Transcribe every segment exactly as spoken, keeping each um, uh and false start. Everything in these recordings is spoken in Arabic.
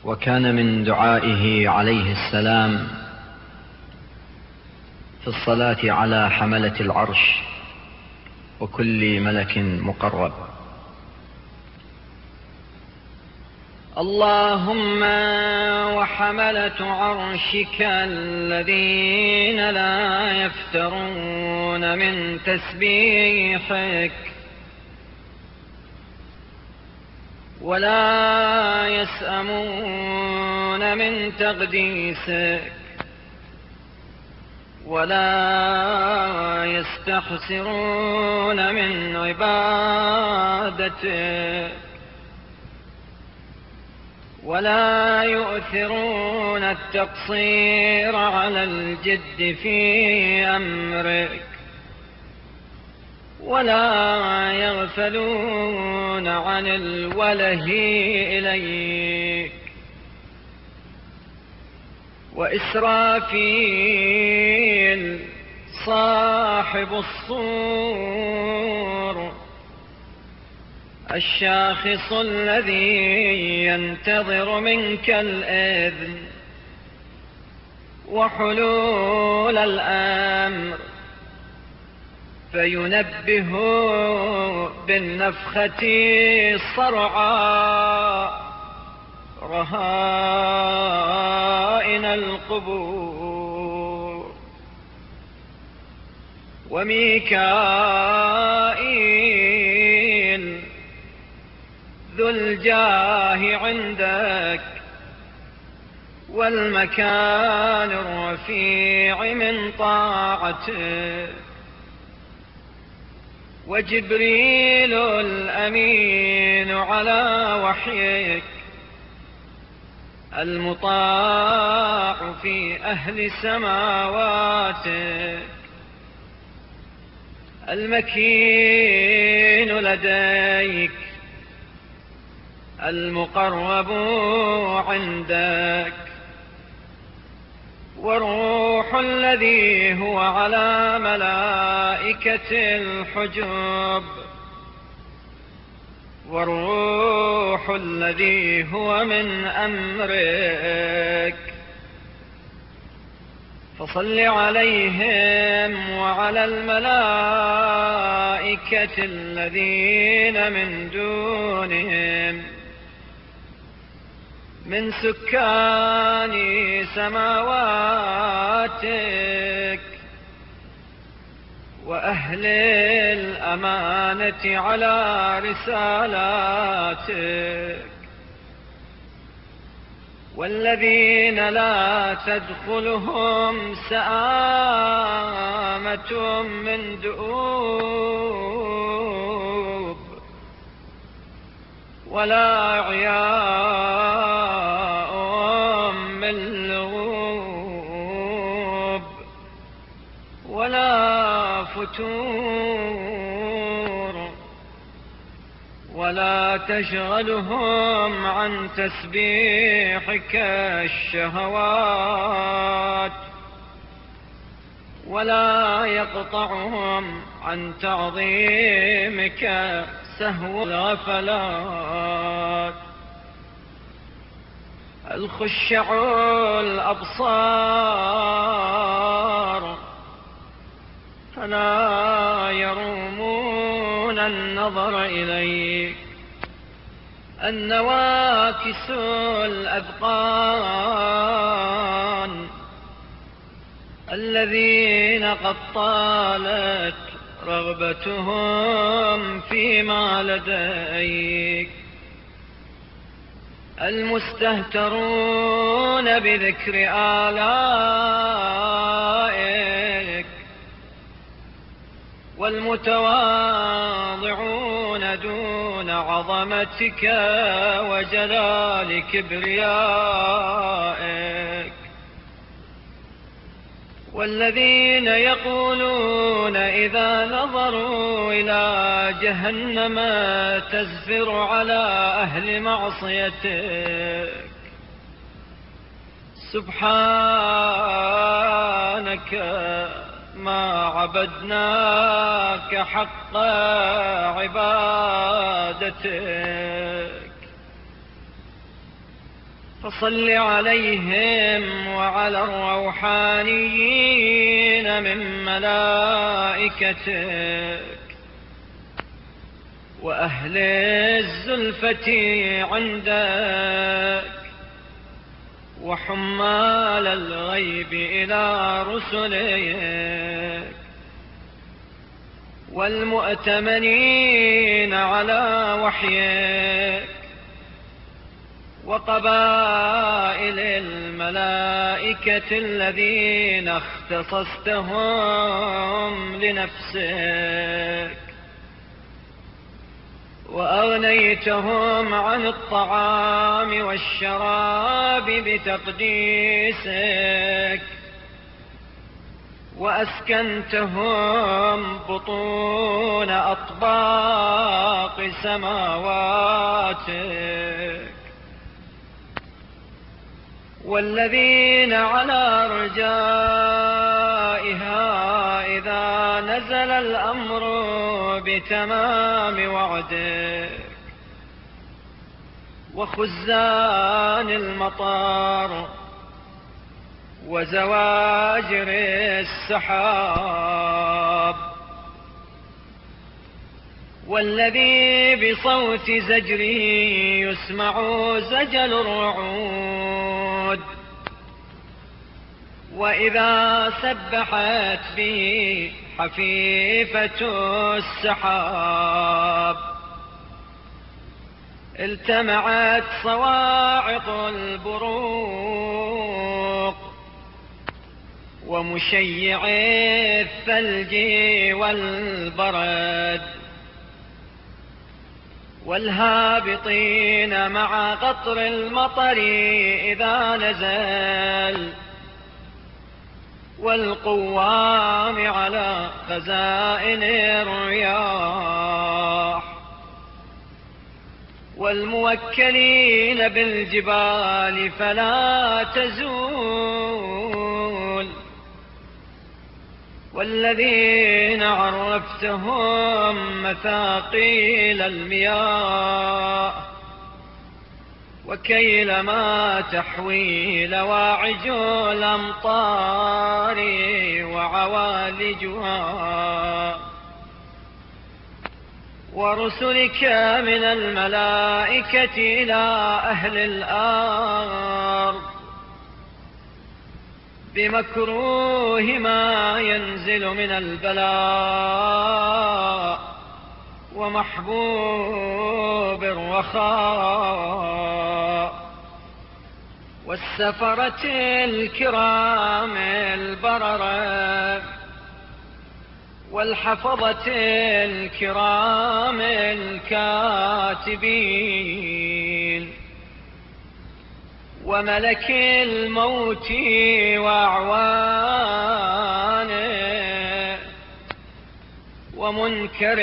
وكان من دعائه عليه السلام في الصلاة على حملة العرش وكل ملك مقرب: اللهم وحملة عرشك الذين لا يفترون من تسبيحك ولا يسأمون من تقديسك ولا يستحسرون من عبادتك ولا يؤثرون التقصير على الجد في أمرك ولا يغفلون عن الوله إليك. وإسرافيل صاحب الصور الشاخص الذي ينتظر منك الإذن وحلول الأمر فينبه بالنفخة الصرعاء رهائن القبور. وميكائيل ذو الجاه عندك والمكان الرفيع من طاعتك. وجبريل الأمين على وحيك المطاع في أهل سماواتك المكين لديك المقرب عندك. والروح الذي هو على ملائكة الحجب والروح الذي هو من أمرك. فصل عليهم وعلى الملائكة الذين من دونهم من سكان سماواتك وأهل الأمانة على رسالاتك والذين لا تدخلهم سآمة من دؤوب ولا عياء من لغوب ولا فتور ولا تشغلهم عن تسبيحك الشهوات ولا يقطعهم عن تعظيمك سهو الغفلات. الخشع الأبصار فلا يرومون النظر إليك. النواكس الأذقان الذين قد طالت رغبتهم فيما لديك. المستهترون بذكر آلائك والمتواضعون دون عظمتك وجلال كبريائك. والذين يقولون إذا نظروا إلى جهنم تزفر على أهل معصيتك سبحانك ما عبدناك حق عبادتك فصل عليهم وعلى الروحانيين من ملائكتك وأهل الزلفة عندك وحمال الغيب إلى رسلك والمؤتمنين على وحيك وقبائل الملائكة الذين اختصصتهم لنفسك وأغنيتهم عن الطعام والشراب بتقديسك وأسكنتهم بطون أطباق سماواتك والذين على رجائها إذا نزل الأمر بتمام وعدك وخزان المطر وزواجر السحاب والذي بصوت زجره يسمع زجل الرعود وإذا سبحت به حفيفة السحاب التمعت صواعق البروق ومشيع الثلج والبرد والهابطين مع قطر المطر إذا نزل والقوام على خزائن الرياح والموكلين بالجبال فلا تزول والذين عرفتهم مثاقيل المياه وكيل ما تحوي لواعج الأمطار وعوالجها ورسلك من الملائكة إلى أهل الأرض بمكروه ما ينزل من البلاء ومحبوب الرخاء والسفرة الكرام البررة والحفظة الكرام الكاتبين وملك الموت وأعوانه ومنكر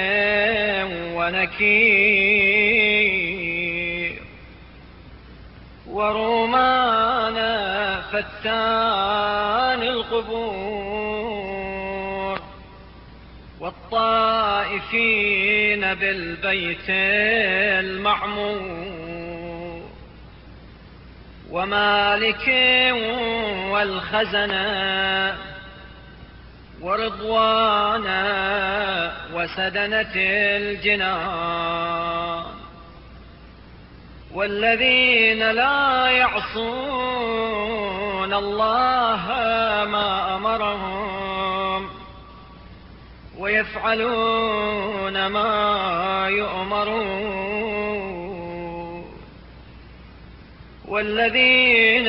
ونكير ورومان فتان القبور والطائفين بالبيت المعمور ومالك والخزنة ورضوانا وسدنة الجنان والذين لا يعصون الله ما أمرهم ويفعلون ما يؤمرون والذين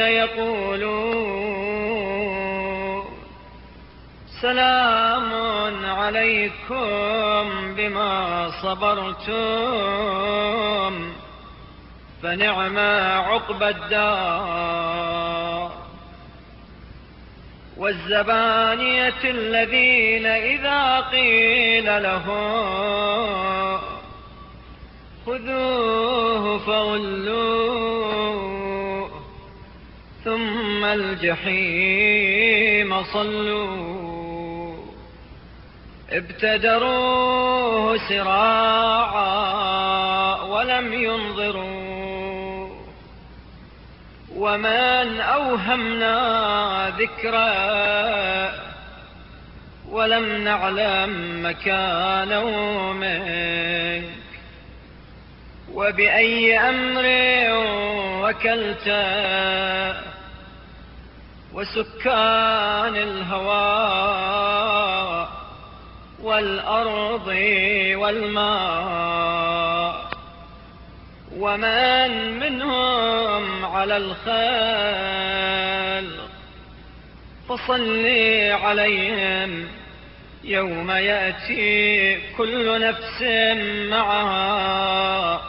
يقولون سلام عليكم بما صبرتم فنعم عقبى الدار والزبانية الذين إذا قيل لهم خذوه فغلوه ثم الجحيم صلوه ابتدروه سراعا ولم ينظروا ومن أوهمنا ذكره ولم نعلم مكانه منك. وبأي أمر وكلته وسكان الهواء والأرض والماء ومن منهم على الخلق، فصل عليهم يوم يأتي كل نفس معها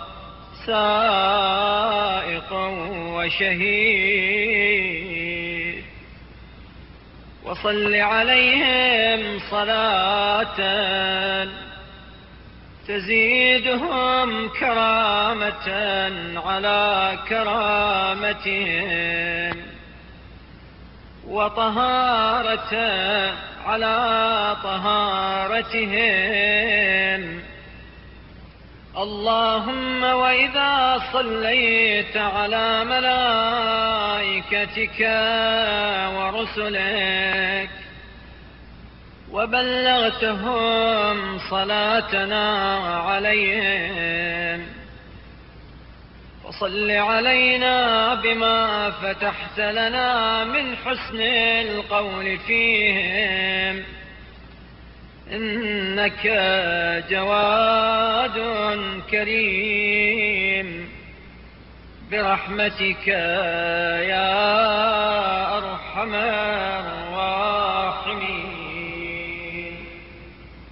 سائق وشهيد. وصل عليهم صلاة تزيدهم كرامة على كرامتهم، وطهارة على طهارتهم. اللهم وإذا صليت على ملائكتك ورسلك وبلغتهم صلاتنا عليهم، فصل علينا بما فتحت لنا من حسن القول فيهم، إنك جواد كريم برحمتك يا أرحم الراحمين.